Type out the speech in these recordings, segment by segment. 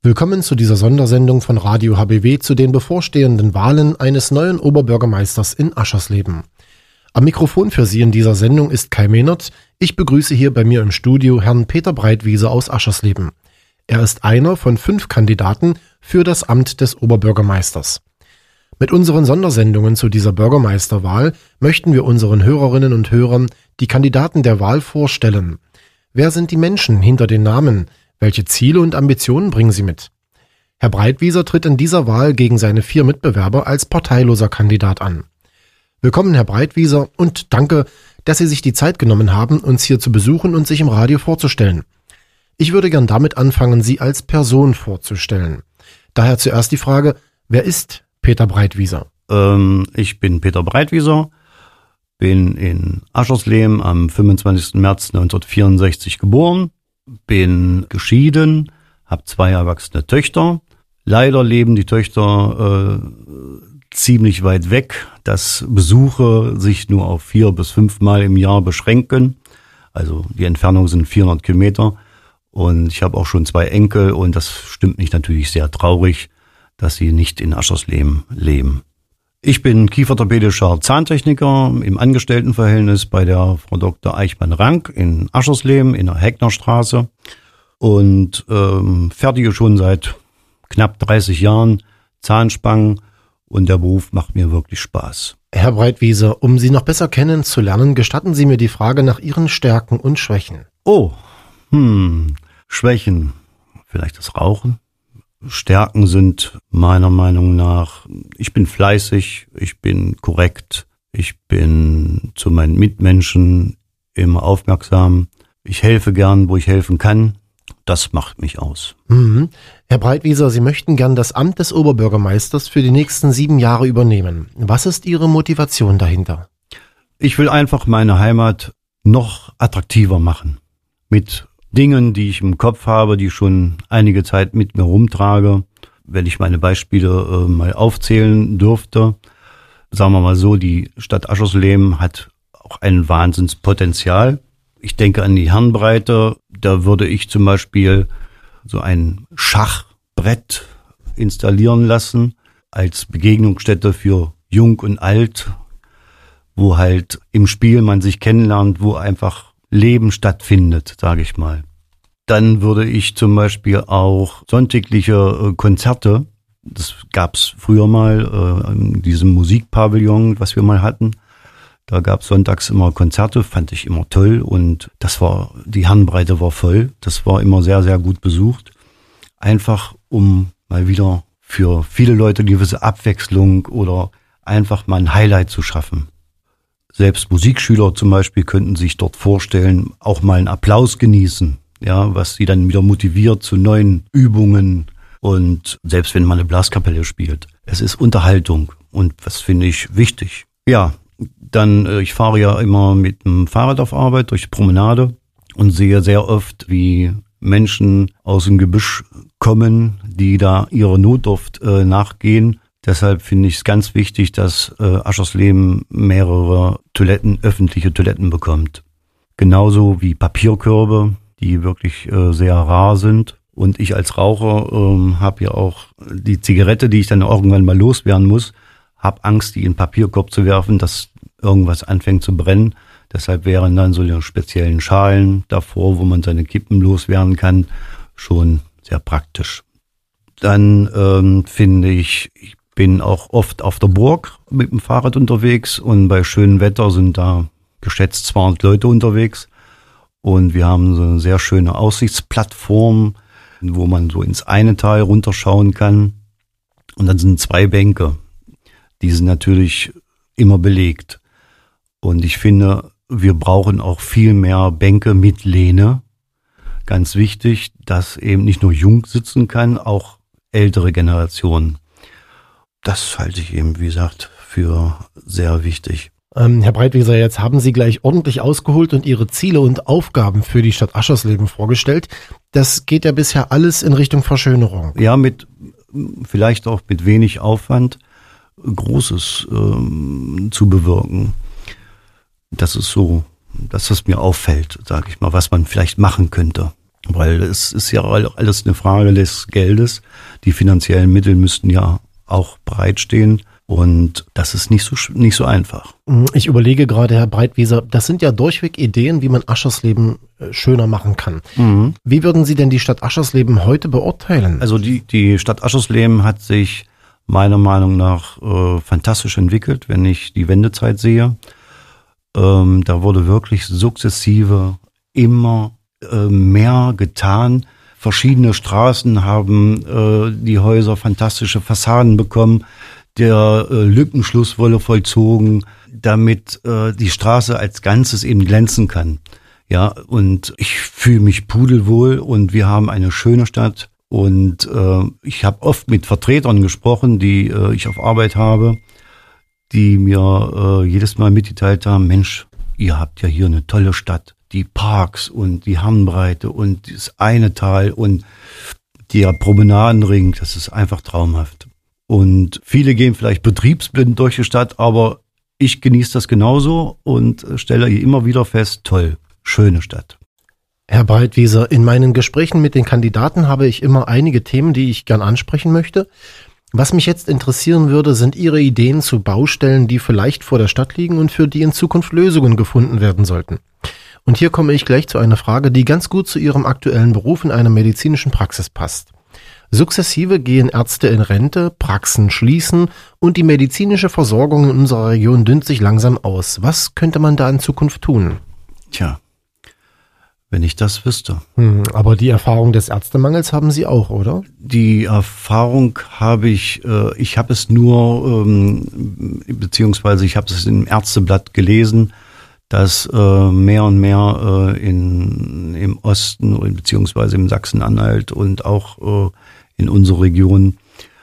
Willkommen zu dieser Sondersendung von Radio HBW zu den bevorstehenden Wahlen eines neuen Oberbürgermeisters in Aschersleben. Am Mikrofon für Sie in dieser Sendung ist Kai Mehnert. Ich begrüße hier bei mir im Studio Herrn Peter Breitwieser aus Aschersleben. Er ist einer von 5 Kandidaten für das Amt des Oberbürgermeisters. Mit unseren Sondersendungen zu dieser Bürgermeisterwahl möchten wir unseren Hörerinnen und Hörern die Kandidaten der Wahl vorstellen. Wer sind die Menschen hinter den Namen? Welche Ziele und Ambitionen bringen sie mit? Herr Breitwieser tritt in dieser Wahl gegen seine 4 Mitbewerber als parteiloser Kandidat an. Willkommen, Herr Breitwieser, und danke, dass Sie sich die Zeit genommen haben, uns hier zu besuchen und sich im Radio vorzustellen. Ich würde gern damit anfangen, Sie als Person vorzustellen. Daher zuerst die Frage, wer ist Peter Breitwieser? Ich bin Peter Breitwieser, bin in Aschersleben am 25. März 1964 geboren. Bin geschieden, habe 2 erwachsene Töchter. Leider leben die Töchter ziemlich weit weg, dass Besuche sich nur auf 4 bis 5 Mal im Jahr beschränken. Also die Entfernung sind 400 Kilometer. Und ich habe auch schon 2 Enkel und das stimmt mich natürlich sehr traurig, dass sie nicht in Aschersleben leben. Ich bin kieferorthopädischer Zahntechniker im Angestelltenverhältnis bei der Frau Dr. Eichmann-Rank in Aschersleben in der Hecknerstraße und fertige schon seit knapp 30 Jahren Zahnspangen und der Beruf macht mir wirklich Spaß. Herr Breitwieser, um Sie noch besser kennenzulernen, gestatten Sie mir die Frage nach Ihren Stärken und Schwächen. Schwächen, vielleicht das Rauchen. Stärken sind meiner Meinung nach, ich bin fleißig, ich bin korrekt, ich bin zu meinen Mitmenschen immer aufmerksam, ich helfe gern, wo ich helfen kann, das macht mich aus. Herr Breitwieser, Sie möchten gern das Amt des Oberbürgermeisters für die nächsten 7 Jahre übernehmen. Was ist Ihre Motivation dahinter? Ich will einfach meine Heimat noch attraktiver machen mit Dingen, die ich im Kopf habe, die ich schon einige Zeit mit mir rumtrage. Wenn ich meine Beispiele mal aufzählen dürfte, sagen wir mal so, die Stadt Aschersleben hat auch ein Wahnsinnspotenzial. Ich denke an die Herrenbreite, da würde ich zum Beispiel so ein Schachbrett installieren lassen als Begegnungsstätte für Jung und Alt, wo halt im Spiel man sich kennenlernt, wo einfach Leben stattfindet, sage ich mal. Dann würde ich zum Beispiel auch sonntägliche Konzerte, das gab's früher mal in diesem Musikpavillon, was wir mal hatten. Da gab's sonntags immer Konzerte, fand ich immer toll und die Herrenbreite war voll. Das war immer sehr, sehr gut besucht. Einfach um mal wieder für viele Leute eine gewisse Abwechslung oder einfach mal ein Highlight zu schaffen. Selbst Musikschüler zum Beispiel könnten sich dort vorstellen, auch mal einen Applaus genießen, ja, was sie dann wieder motiviert zu neuen Übungen und selbst wenn man eine Blaskapelle spielt. Es ist Unterhaltung und das finde ich wichtig. Ja, dann, ich fahre ja immer mit dem Fahrrad auf Arbeit durch die Promenade und sehe sehr oft, wie Menschen aus dem Gebüsch kommen, die da ihrer Notdurft nachgehen. Deshalb finde ich es ganz wichtig, dass Aschersleben mehrere öffentliche Toiletten bekommt. Genauso wie Papierkörbe, die wirklich sehr rar sind. Und ich als Raucher habe ja auch die Zigarette, die ich dann irgendwann mal loswerden muss, habe Angst, die in den Papierkorb zu werfen, dass irgendwas anfängt zu brennen. Deshalb wären dann so die speziellen Schalen davor, wo man seine Kippen loswerden kann, schon sehr praktisch. Dann finde ich bin auch oft auf der Burg mit dem Fahrrad unterwegs und bei schönem Wetter sind da geschätzt 200 Leute unterwegs und wir haben so eine sehr schöne Aussichtsplattform, wo man so ins eine Tal runterschauen kann und dann sind 2 Bänke, die sind natürlich immer belegt und ich finde, wir brauchen auch viel mehr Bänke mit Lehne, ganz wichtig, dass eben nicht nur jung sitzen kann, auch ältere Generationen. Das halte ich eben, wie gesagt, für sehr wichtig. Herr Breitwieser, jetzt haben Sie gleich ordentlich ausgeholt und Ihre Ziele und Aufgaben für die Stadt Aschersleben vorgestellt. Das geht ja bisher alles in Richtung Verschönerung. Ja, vielleicht auch mit wenig Aufwand Großes zu bewirken. Das ist so, dass es mir auffällt, sage ich mal, was man vielleicht machen könnte. Weil es ist ja alles eine Frage des Geldes. Die finanziellen Mittel müssten ja auch bereitstehen. Und das ist nicht so einfach. Ich überlege gerade, Herr Breitwieser, das sind ja durchweg Ideen, wie man Aschersleben schöner machen kann. Mhm. Wie würden Sie denn die Stadt Aschersleben heute beurteilen? Also die Stadt Aschersleben hat sich meiner Meinung nach fantastisch entwickelt, wenn ich die Wendezeit sehe. Da wurde wirklich sukzessive immer mehr getan. Verschiedene Straßen haben die Häuser fantastische Fassaden bekommen. Der Lückenschluss wurde vollzogen, damit die Straße als Ganzes eben glänzen kann. Ja, und ich fühle mich pudelwohl und wir haben eine schöne Stadt. Und ich habe oft mit Vertretern gesprochen, die ich auf Arbeit habe, die mir jedes Mal mitgeteilt haben, Mensch, ihr habt ja hier eine tolle Stadt. Die Parks und die Harnbreite und das eine Tal und der Promenadenring, das ist einfach traumhaft. Und viele gehen vielleicht betriebsblind durch die Stadt, aber ich genieße das genauso und stelle hier immer wieder fest, toll, schöne Stadt. Herr Breitwieser, in meinen Gesprächen mit den Kandidaten habe ich immer einige Themen, die ich gern ansprechen möchte. Was mich jetzt interessieren würde, sind Ihre Ideen zu Baustellen, die vielleicht vor der Stadt liegen und für die in Zukunft Lösungen gefunden werden sollten. Und hier komme ich gleich zu einer Frage, die ganz gut zu Ihrem aktuellen Beruf in einer medizinischen Praxis passt. Sukzessive gehen Ärzte in Rente, Praxen schließen und die medizinische Versorgung in unserer Region dünnt sich langsam aus. Was könnte man da in Zukunft tun? Tja, wenn ich das wüsste. Aber die Erfahrung des Ärztemangels haben Sie auch, oder? Die Erfahrung habe ich habe es nur, beziehungsweise ich habe es im Ärzteblatt gelesen, dass mehr und mehr im Osten beziehungsweise im Sachsen-Anhalt und auch in unserer Region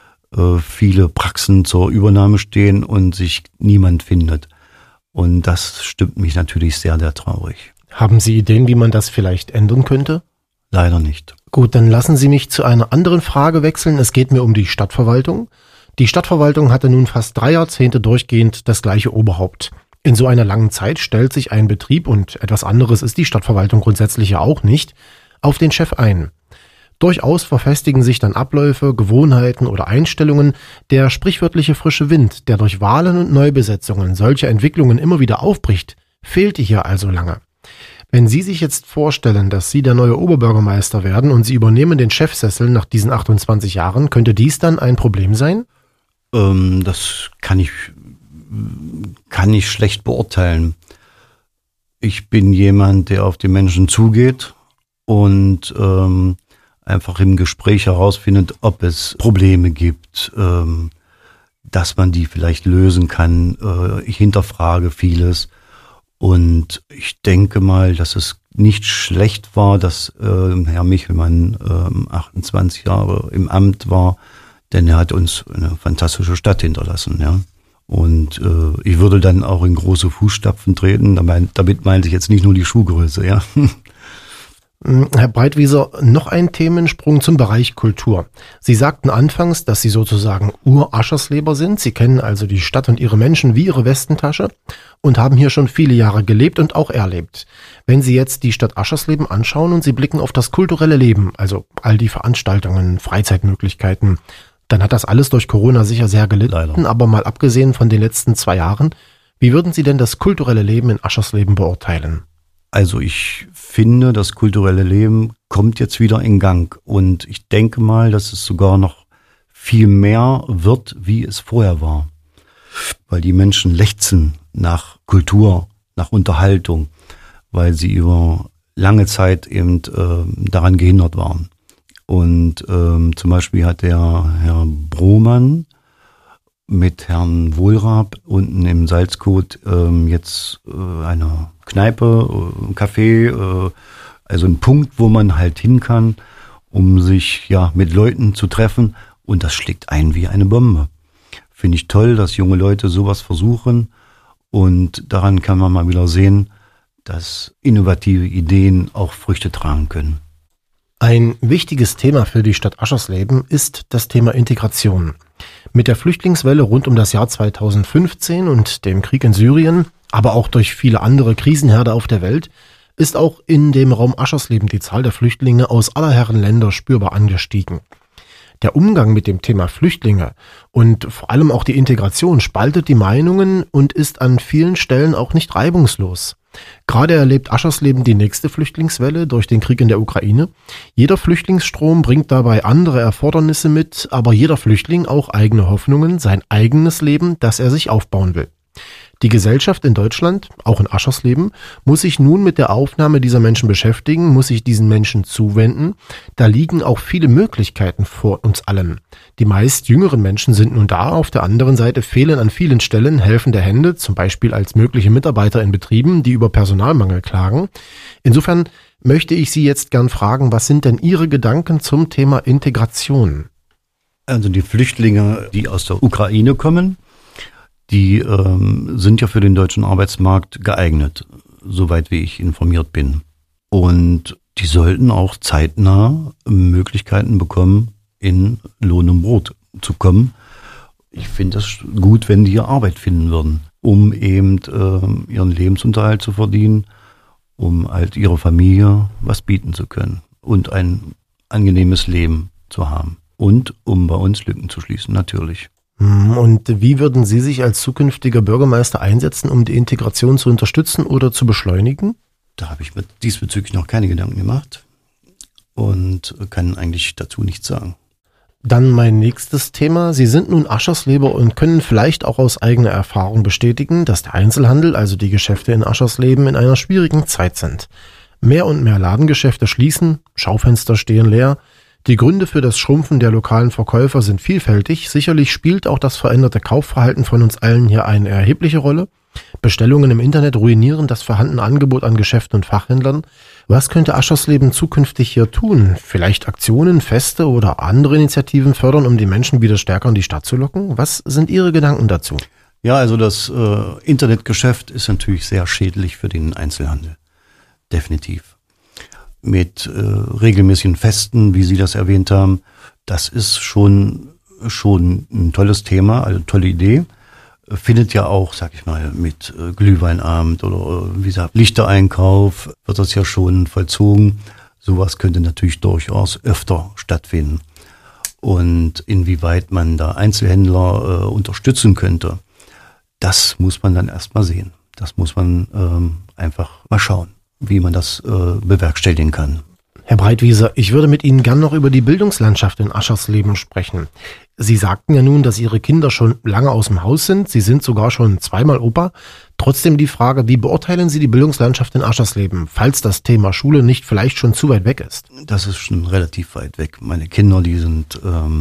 viele Praxen zur Übernahme stehen und sich niemand findet. Und das stimmt mich natürlich sehr, sehr traurig. Haben Sie Ideen, wie man das vielleicht ändern könnte? Leider nicht. Gut, dann lassen Sie mich zu einer anderen Frage wechseln. Es geht mir um die Stadtverwaltung. Die Stadtverwaltung hatte nun fast 3 Jahrzehnte durchgehend das gleiche Oberhaupt. In so einer langen Zeit stellt sich ein Betrieb, und etwas anderes ist die Stadtverwaltung grundsätzlich ja auch nicht, auf den Chef ein. Durchaus verfestigen sich dann Abläufe, Gewohnheiten oder Einstellungen. Der sprichwörtliche frische Wind, der durch Wahlen und Neubesetzungen solcher Entwicklungen immer wieder aufbricht, fehlte hier also lange. Wenn Sie sich jetzt vorstellen, dass Sie der neue Oberbürgermeister werden und Sie übernehmen den Chefsessel nach diesen 28 Jahren, könnte dies dann ein Problem sein? Das kann ich schlecht beurteilen. Ich bin jemand, der auf die Menschen zugeht und einfach im Gespräch herausfindet, ob es Probleme gibt, dass man die vielleicht lösen kann. Ich hinterfrage vieles und ich denke mal, dass es nicht schlecht war, dass Herr Michelmann 28 Jahre im Amt war, denn er hat uns eine fantastische Stadt hinterlassen, ja. Und ich würde dann auch in große Fußstapfen treten. Damit meinte ich jetzt nicht nur die Schuhgröße, ja. Herr Breitwieser, noch ein Themensprung zum Bereich Kultur. Sie sagten anfangs, dass Sie sozusagen Ur-Aschersleber sind. Sie kennen also die Stadt und ihre Menschen wie ihre Westentasche und haben hier schon viele Jahre gelebt und auch erlebt. Wenn Sie jetzt die Stadt Aschersleben anschauen und Sie blicken auf das kulturelle Leben, also all die Veranstaltungen, Freizeitmöglichkeiten, dann hat das alles durch Corona sicher sehr gelitten. Leider. Aber mal abgesehen von den letzten 2 Jahren, wie würden Sie denn das kulturelle Leben in Aschersleben beurteilen? Also ich finde, das kulturelle Leben kommt jetzt wieder in Gang und ich denke mal, dass es sogar noch viel mehr wird, wie es vorher war. Weil die Menschen lechzen nach Kultur, nach Unterhaltung, weil sie über lange Zeit eben daran gehindert waren. Und zum Beispiel hat der Herr Brohmann mit Herrn Wohlrab unten im Salzkot jetzt eine Kneipe, ein Café, also ein Punkt, wo man halt hin kann, um sich ja mit Leuten zu treffen. Und das schlägt ein wie eine Bombe. Finde ich toll, dass junge Leute sowas versuchen. Und daran kann man mal wieder sehen, dass innovative Ideen auch Früchte tragen können. Ein wichtiges Thema für die Stadt Aschersleben ist das Thema Integration. Mit der Flüchtlingswelle rund um das Jahr 2015 und dem Krieg in Syrien, aber auch durch viele andere Krisenherde auf der Welt, ist auch in dem Raum Aschersleben die Zahl der Flüchtlinge aus aller Herren Länder spürbar angestiegen. Der Umgang mit dem Thema Flüchtlinge und vor allem auch die Integration spaltet die Meinungen und ist an vielen Stellen auch nicht reibungslos. Gerade erlebt Aschersleben die nächste Flüchtlingswelle durch den Krieg in der Ukraine. Jeder Flüchtlingsstrom bringt dabei andere Erfordernisse mit, aber jeder Flüchtling auch eigene Hoffnungen, sein eigenes Leben, das er sich aufbauen will. Die Gesellschaft in Deutschland, auch in Aschersleben, muss sich nun mit der Aufnahme dieser Menschen beschäftigen, muss sich diesen Menschen zuwenden. Da liegen auch viele Möglichkeiten vor uns allen. Die meist jüngeren Menschen sind nun da, auf der anderen Seite fehlen an vielen Stellen helfende Hände, zum Beispiel als mögliche Mitarbeiter in Betrieben, die über Personalmangel klagen. Insofern möchte ich Sie jetzt gern fragen, was sind denn Ihre Gedanken zum Thema Integration? Also die Flüchtlinge, die aus der Ukraine kommen, die sind ja für den deutschen Arbeitsmarkt geeignet, soweit wie ich informiert bin. Und die sollten auch zeitnah Möglichkeiten bekommen, in Lohn und Brot zu kommen. Ich finde es gut, wenn die Arbeit finden würden, um eben ihren Lebensunterhalt zu verdienen, um halt ihrer Familie was bieten zu können und ein angenehmes Leben zu haben. Und um bei uns Lücken zu schließen, natürlich. Und wie würden Sie sich als zukünftiger Bürgermeister einsetzen, um die Integration zu unterstützen oder zu beschleunigen? Da habe ich mir diesbezüglich noch keine Gedanken gemacht und kann eigentlich dazu nichts sagen. Dann mein nächstes Thema. Sie sind nun Aschersleber und können vielleicht auch aus eigener Erfahrung bestätigen, dass der Einzelhandel, also die Geschäfte in Aschersleben, in einer schwierigen Zeit sind. Mehr und mehr Ladengeschäfte schließen, Schaufenster stehen leer. Die Gründe für das Schrumpfen der lokalen Verkäufer sind vielfältig. Sicherlich spielt auch das veränderte Kaufverhalten von uns allen hier eine erhebliche Rolle. Bestellungen im Internet ruinieren das vorhandene Angebot an Geschäften und Fachhändlern. Was könnte Aschersleben zukünftig hier tun? Vielleicht Aktionen, Feste oder andere Initiativen fördern, um die Menschen wieder stärker in die Stadt zu locken? Was sind Ihre Gedanken dazu? Ja, also das Internetgeschäft ist natürlich sehr schädlich für den Einzelhandel. Definitiv. Mit regelmäßigen Festen, wie Sie das erwähnt haben, das ist schon ein tolles Thema, eine tolle Idee. Findet ja auch, sag ich mal, mit Glühweinabend oder wie gesagt, Lichtereinkauf wird das ja schon vollzogen. Sowas könnte natürlich durchaus öfter stattfinden. Und inwieweit man da Einzelhändler unterstützen könnte, das muss man dann erstmal sehen. Das muss man einfach mal schauen, wie man das bewerkstelligen kann. Herr Breitwieser, ich würde mit Ihnen gern noch über die Bildungslandschaft in Aschersleben sprechen. Sie sagten ja nun, dass Ihre Kinder schon lange aus dem Haus sind. Sie sind sogar schon zweimal Opa. Trotzdem die Frage, wie beurteilen Sie die Bildungslandschaft in Aschersleben, falls das Thema Schule nicht vielleicht schon zu weit weg ist? Das ist schon relativ weit weg. Meine Kinder, die sind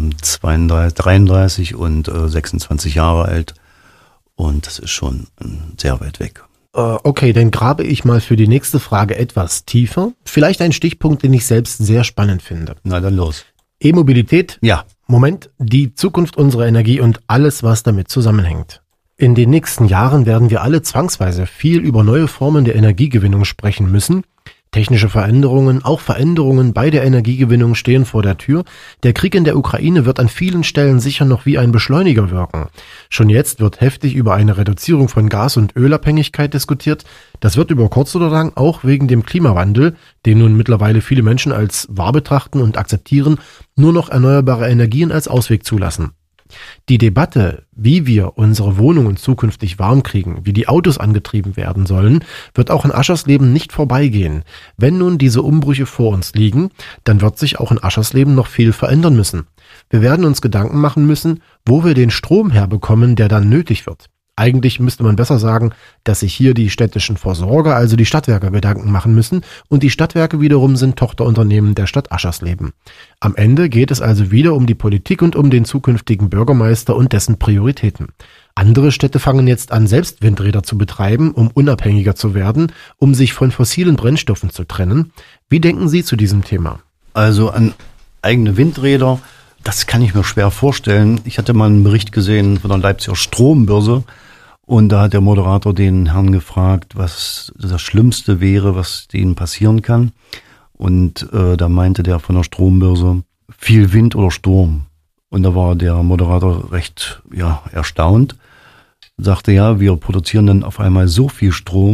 33 und 26 Jahre alt. Und das ist schon sehr weit weg. Okay, dann grabe ich mal für die nächste Frage etwas tiefer. Vielleicht ein Stichpunkt, den ich selbst sehr spannend finde. Na dann los. E-Mobilität? Ja. Moment, die Zukunft unserer Energie und alles, was damit zusammenhängt. In den nächsten Jahren werden wir alle zwangsweise viel über neue Formen der Energiegewinnung sprechen müssen. Technische Veränderungen, auch Veränderungen bei der Energiegewinnung stehen vor der Tür. Der Krieg in der Ukraine wird an vielen Stellen sicher noch wie ein Beschleuniger wirken. Schon jetzt wird heftig über eine Reduzierung von Gas- und Ölabhängigkeit diskutiert. Das wird über kurz oder lang auch wegen dem Klimawandel, den nun mittlerweile viele Menschen als wahr betrachten und akzeptieren, nur noch erneuerbare Energien als Ausweg zulassen. Die Debatte, wie wir unsere Wohnungen zukünftig warm kriegen, wie die Autos angetrieben werden sollen, wird auch in Aschersleben nicht vorbeigehen. Wenn nun diese Umbrüche vor uns liegen, dann wird sich auch in Aschersleben noch viel verändern müssen. Wir werden uns Gedanken machen müssen, wo wir den Strom herbekommen, der dann nötig wird. Eigentlich müsste man besser sagen, dass sich hier die städtischen Versorger, also die Stadtwerke, Gedanken machen müssen und die Stadtwerke wiederum sind Tochterunternehmen der Stadt Aschersleben. Am Ende geht es also wieder um die Politik und um den zukünftigen Bürgermeister und dessen Prioritäten. Andere Städte fangen jetzt an, selbst Windräder zu betreiben, um unabhängiger zu werden, um sich von fossilen Brennstoffen zu trennen. Wie denken Sie zu diesem Thema? Also an eigene Windräder, das kann ich mir schwer vorstellen. Ich hatte mal einen Bericht gesehen von der Leipziger Strombörse und da hat der Moderator den Herrn gefragt, was das Schlimmste wäre, was denen passieren kann. Und da meinte der von der Strombörse, viel Wind oder Sturm. Und da war der Moderator recht erstaunt. Sagte, ja, wir produzieren dann auf einmal so viel Strom,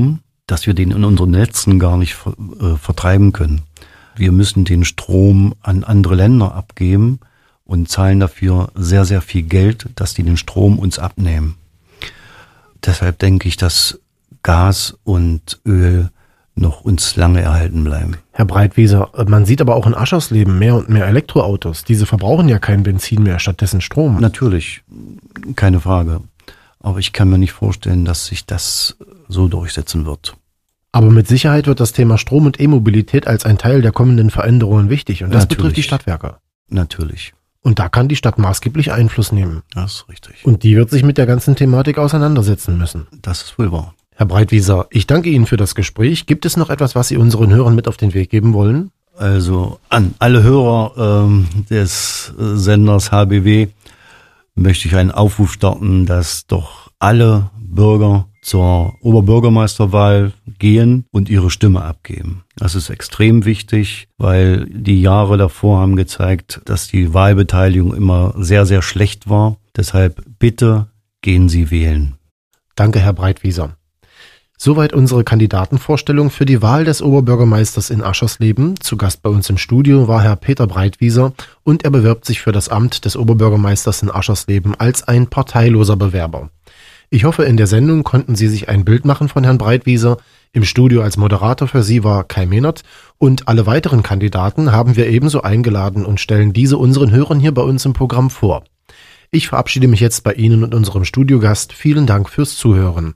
dass wir den in unseren Netzen gar nicht vertreiben können. Wir müssen den Strom an andere Länder abgeben und zahlen dafür sehr, sehr viel Geld, dass die den Strom uns abnehmen. Deshalb denke ich, dass Gas und Öl noch uns lange erhalten bleiben. Herr Breitwieser, man sieht aber auch in Aschersleben mehr und mehr Elektroautos. Diese verbrauchen ja kein Benzin mehr, stattdessen Strom. Natürlich, keine Frage. Aber ich kann mir nicht vorstellen, dass sich das so durchsetzen wird. Aber mit Sicherheit wird das Thema Strom und E-Mobilität als ein Teil der kommenden Veränderungen wichtig. Und das betrifft die Stadtwerke. Natürlich. Und da kann die Stadt maßgeblich Einfluss nehmen. Das ist richtig. Und die wird sich mit der ganzen Thematik auseinandersetzen müssen. Das ist wohl wahr. Herr Breitwieser, ich danke Ihnen für das Gespräch. Gibt es noch etwas, was Sie unseren Hörern mit auf den Weg geben wollen? Also an alle Hörer des Senders HBW möchte ich einen Aufruf starten, dass doch alle Bürger zur Oberbürgermeisterwahl gehen und ihre Stimme abgeben. Das ist extrem wichtig, weil die Jahre davor haben gezeigt, dass die Wahlbeteiligung immer sehr, sehr schlecht war. Deshalb bitte gehen Sie wählen. Danke, Herr Breitwieser. Soweit unsere Kandidatenvorstellung für die Wahl des Oberbürgermeisters in Aschersleben. Zu Gast bei uns im Studio war Herr Peter Breitwieser und er bewirbt sich für das Amt des Oberbürgermeisters in Aschersleben als ein parteiloser Bewerber. Ich hoffe, in der Sendung konnten Sie sich ein Bild machen von Herrn Breitwieser. Im Studio als Moderator für Sie war Kai Mehnert und alle weiteren Kandidaten haben wir ebenso eingeladen und stellen diese unseren Hörern hier bei uns im Programm vor. Ich verabschiede mich jetzt bei Ihnen und unserem Studiogast. Vielen Dank fürs Zuhören.